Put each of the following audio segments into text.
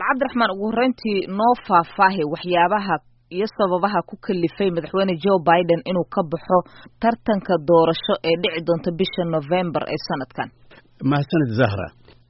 cabdiraxmaan ugu horreyntii noo faahfaahay waxyaabaha iyo sababaha ku kalifay madaxweyne Joe Biden inuu ka baxo tartanka doorasho ee dhici doonta bisha November ee sanadkan. mahadsanid Zahra.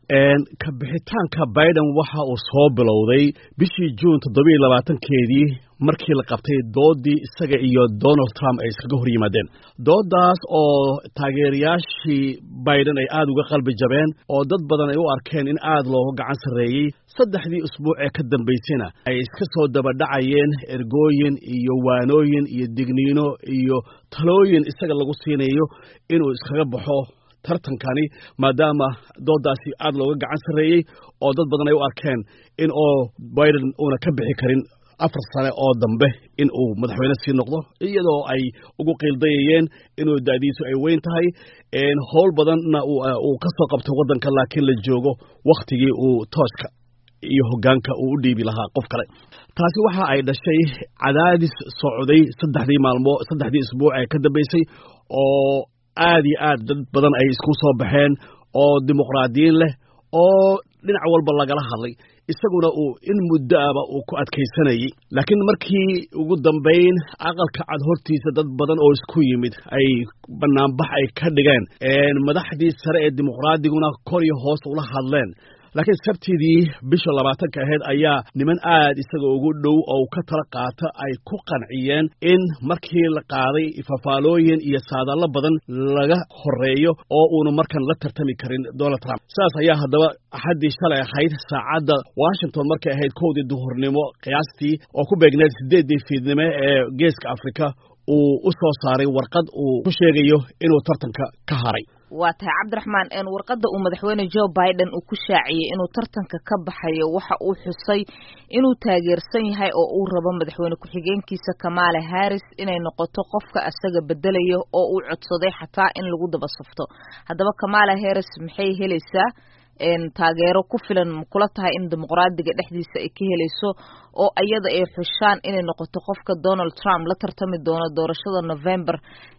ka bixitaanka Biden waxa uu soo bilowday bishii June 27keedii markii la qabtay doodii isaga iyo Donald Trump ay iskaga hor yimaadeen. doodaas oo taageerayaashii Biden ay aad uga qalbi jabeen oo dad badan ay u arkeen in aad looga gacan sareeyay saddexdii usbuuc ee ka dambeysayna ay iska soo daba dhacayeen ergooyin iyo waanooyin iyo digniino iyo talooyin isaga lagu siinayo inuu iskaga baxo tartankani maadaama doodaasi aad looga gacan sareeyay oo dad badan ay u arkeen in Biden uuna ka bixi karin 4 sano oo dambe in uu madaxweyne sii noqdo iyadoo ay ugu qiildayeen inuu daadiisu ay weyn tahay howl badanna uu ka soo qabtay wadanka laakiin la joogo waqtigii uu tooska iyo hoggaanka uu u dhiibi lahaa qof kale taasi waxa ay dhashay cadaadis socday saddexdii isbuuc ee ka dambeysay oo aad iyo aad dad badan ay isku soo baxeen oo dimuqraadiyiin leh oo dhinac walba lagala hadlay isaguna uu in muddo aba uu ku adkaysanayay laakiin markii ugu dambeyn aqalka cad hortiisa dad badan oo isku yimid ay banaanbax ay ka dhigeen madaxdii sare ee dimuqraadiguna kor iyo hoos ula hadleen laakiin sabtidii bisha 20 ahayd ayaa niman aad isaga ugu dhow oo ka tala qaata ay ku qanciyeen in markii la qaaday fafaalooyin iyo saadalo badan laga horeeyo oo uu markan la tartami karin Donald Trump saas ayaa hadaba axadii shalay ahayd saacada Washington markay ahayd 1 duhurnimo qiyaastii oo ku beegneed 8 fiidnimo ee geeska Afrika uu u soo saaray warqad uu ku sheegayo inuu tartanka ka haray waa tahay cabdiraxmaan warqadda uu madaxweyne Joe Biden uu ku shaaciyay inuu tartanka ka baxayo waxa uu xusay inuu taageersan yahay oo uu rabo madaxweyne ku-xigeenkiisa Kamala Harris inay noqoto qofka asaga bedelayo oo uu codsaday xataa in lagu daba safto haddaba Kamala Harris maxay helaysaa taageero ku filan kula tahay in dimuqraadiga dhexdiisa ay ka helayso oo ayada ay xushaan inay noqoto qofka Donald Trump la tartami doono doorashada November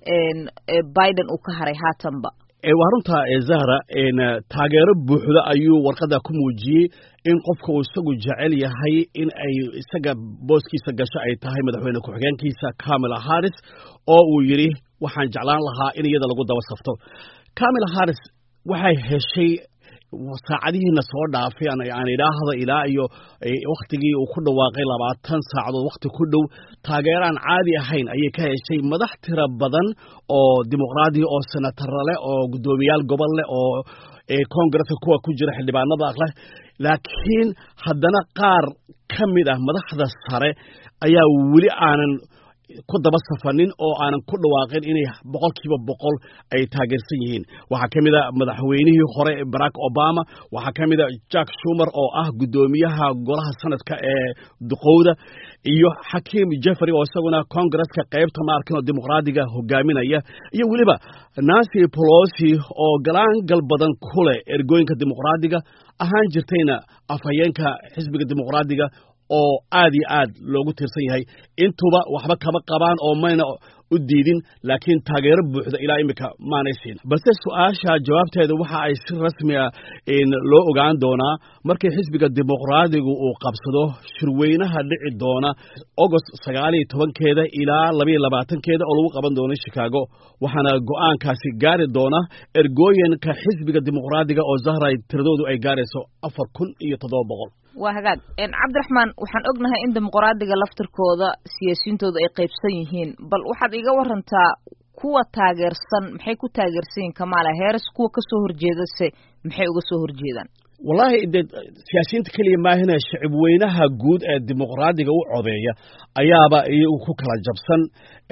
Biden uu ka haray haatanba warunta Zahra taageero buuxda ayuu warqada ku muujiyay in qofka uu isagu jecel yahay in ay isaga booskiisa gasho ay tahay madaxweyne ku-xigeenkiisa Kamala Harris oo uu yiri waxaan jeclaan lahaa in iyada lagu daba safto Kamala Harris waxay heshay saacadihiina soo dhaafay aan idhaahdo ilaa iyo waqtigii uu ku dhawaaqay 20 saacadood waqti ku dhow taageeraan caadi ahayn ayay ka heshay madax tira badan oo dimuqraadi oo senator leh oo gudoomiyaal gobol leh oo Congress kuwa ku jira xildhibaanada aqleh laakiin haddana qaar kamid ah madaxda sare ayaa wali aanan ku daba safanin oo aanan ku dhawaaqin inay 100% ay taageersan yihiin waxa kamid ah madaxweynihii hore Barack Obama waxa kamid ah Chuck Schumer oo ah gudoomiyaha golaha sanadka ee duqowda iyo Hakeem Jeffrey oo isaguna Congress-ka qaybta markan dimuqraadiga hogaaminaya iyo waliba Nancy Pelosi oo gal badan ku leh ergooyinka dimuqraadiga ahaan jirtayna afhayeenka xisbiga dimuqraadiga oo aad iyo aad loogu tirsan yahay intuba waxba kama qabaan oo mayna u diidin laakiin taageero buuxda ilaa imika maanaysiin balse su'aasha jawaabteeda waxa ay si rasmi ah in loo ogaan doonaa markii xisbiga dimuqraadigu uu qabsado shirweynaha dhici doona August 19keeda ilaa 22keeda oo lagu qaban doono Chicago waxaana go'aankaasi gaari doona ergooyinka xisbiga dimuqraadiga oo Zahra tiradoodu ay gaarayso 4700 waa hagaag cabdiraxmaan waxaan ognahay in dimuqraadiga laftirkooda siyaasiyiintooda ay qaybsan yihiin bal waxaad iga warantaa kuwa taageersan maxay ku taageersan yihiin Kamala Harris kuwa ka soo horjeedase maxay uga soo horjeedaan wallahi siyaasiyiinta kaliya maahina shacab weynaha guud ee dimuqraadiga u codeeya ayaaba iyagu ku kala jabsan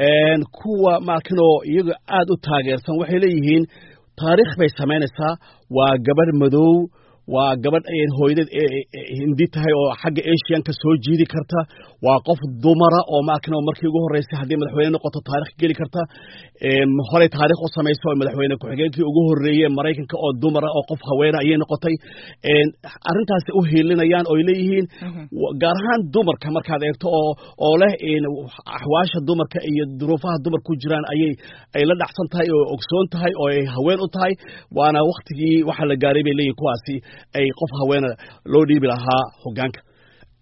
kuwa markano iyaga aad u taageersan waxay leeyihiin taariikh bay sameynaysaa waa gabar madow waa gabadh ay hooyaded hindi tahay oo xagga Asian ka soo jiidi karta waa qof dumara oo markii ugu horeysay hadii madaxweyne noqoto taariikh gali karta hore taariikh u sameeyay madaxweyne ku-xigeenkii ugu horeeyay Mareykanka oo dumara oo qof haweena ayay noqotay arintaas u heelinayaan oo leeyihiin gaar ahaan dumarka markaad eegto oo leh axwaasha dumarka iyo duruufaha dumarku jiraan ay la dhacsan tahay oo ogsoon tahay oo ay haween u tahay waana waqtigii waxa la gaaray bay leeyihiin kuwaasi ay qof haweena loo dhiibi lahaa hoggaanka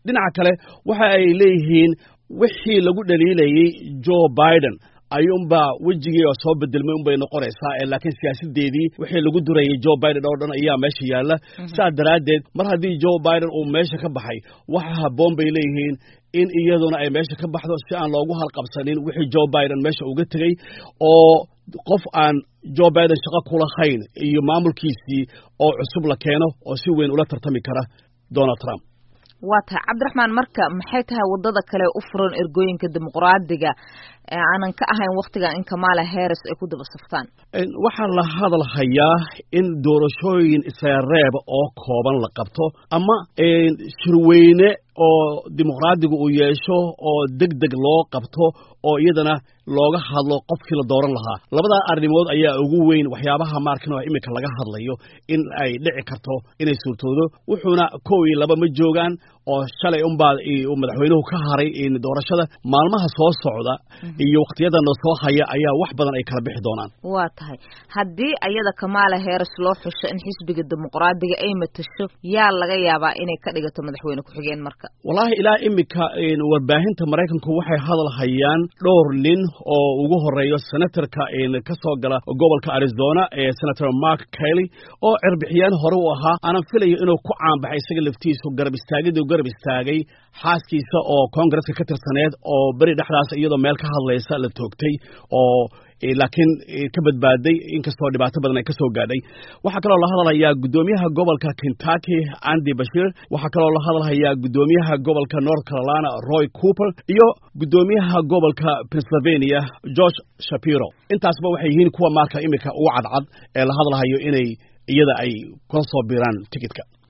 dhinaca kale waxa ay leeyihiin wixii lagu dhaliilayay Joe Biden ayuunbaa wejigii oo soo bedelmay unbay noqonaysaa laakiin siyaasadeedii wixii lagu durayay Joe Biden oo dhan ayaa meesha yaalla saa daraaddeed mar haddii Joe Biden uu meesha ka baxay waxa habboon bay leeyihiin in iyaduna ay meesha ka baxdo si aan loogu halqabsanin wixii Joe Biden meesha uga tegey oo qof aan Joe Biden shaqo ku lahayn iyo maamulkiisii oo cusub la keeno oo si weyn ula tartami kara Donald Trump. waa tahay cabdiraxmaan marka maxay tahay wadada kale u furan ergooyinka dimuqraadiga aanan ka ahayn waqtiga in Kamala Harris ay ku daba saftaan waxaa la hadalhayaa in doorashooyin isreeb oo kooban la qabto ama shirweyne oo dimuqraadigu uu yeesho oo degdeg loo qabto oo iyadana looga hadlo qofkii la dooran lahaa labada arrimood ayaa ugu weyn waxyaabaha markan oo imika laga hadlayo in ay dhici karto inay suurtoodo wuxuuna 2 ma joogaan oo shalay madaxweynuhu ka haray in doorashada maalmaha soo socda iyo waqtiyada soo haya ayaa wax badan ay kala bixi doonaan waa tahay haddii ayada Kamala Harris loo xusho in xisbiga dimuqraadiga ay matasho yaa laga yaabaa inay ka dhigato madaxweyne ku xigeen marka wallahi ilaa imika warbaahinta Mareykanku waxay hadal hayaan dhowr nin oo ugu horeeyo senatorka ka soo gala gobolka Arizona senator Mark Kelly oo cirbixiyaan hore u ahaa aanan filayo inuu ku caanbaxay isaga laftiisu garab istaagay xaaskiisa oo Congress ka tirsaneed oo bari dhexdaas iyadoo meel ka hadlaysa la toogtay oo laakiin ka badbaaday inkastoo dhibaato badan ay ka soo gaadhay waxa kale oo la hadlayaa gudoomiyaha gobolka Kentucky Andy Beshear waxa kale oo la hadlayaa gudoomiyaha gobolka North Carolina Roy Cooper iyo gudoomiyaha gobolka Pennsylvania Josh Shapiro intaasba waxay yihiin kuwa marka imika ugu cadcad ee la hadlayo inay iyada ay ku soo biiraan tikitka